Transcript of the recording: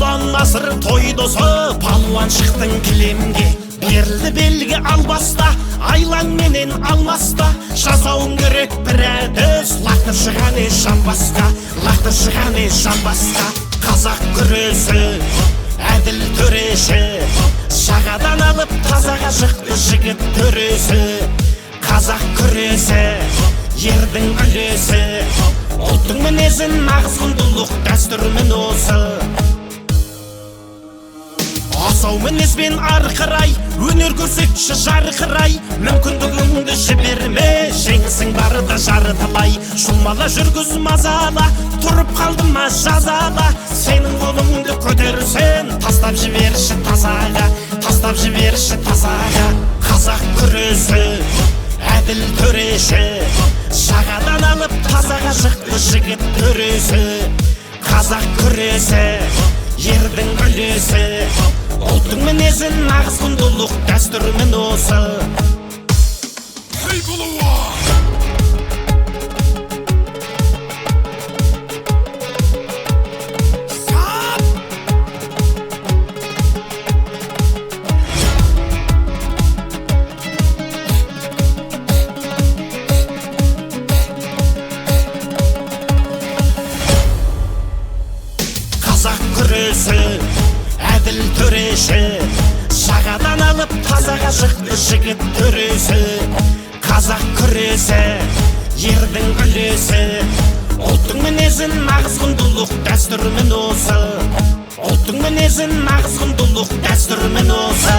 ұлан асыр той досы, палуан шықтың кілемге. Берілді белгі албаста, айлаң менен алмаста. Жасауың керек бір әдіс, лақтыршы ғане жамбасқа, лақтыршы ғане жамбасқа. Қазақ күресі, әділ төреші, жағадан алып тазаға жықты жігіт төресі. Қазақ күресі, ердің үлесі, ұлттың мінезін нағыз құндылық дәстүрмен осы. Асау мінезбен арқырай, өнер көрсетші жарқырай. Мүмкіндігіңді жіберме, жеңісің барда жарытылай. Шумала жүргіз мазала, тұрып қалды ма жазала. Сенің қолыңды көтерсен, тастап жіберші тазаға, тастап жіберші тазаға. Қазақ күресі, әділ төреші, жағадан алып тазаға жықты жігіт төресі. Қазақ күресі, ердің үлесі, ұлттың мінезін нағыз құндылық дәстүрмен осы. Қазақ күресі, әділ төреші, жағадан алып тазаға жықты жігіт төресі. Қазақ күресі, ердің үлесі, ұлттың мінезін нағыз құндылық дәстүрмен осы. Ұлттың мінезін нағыз құндылық дәстүрмен осы.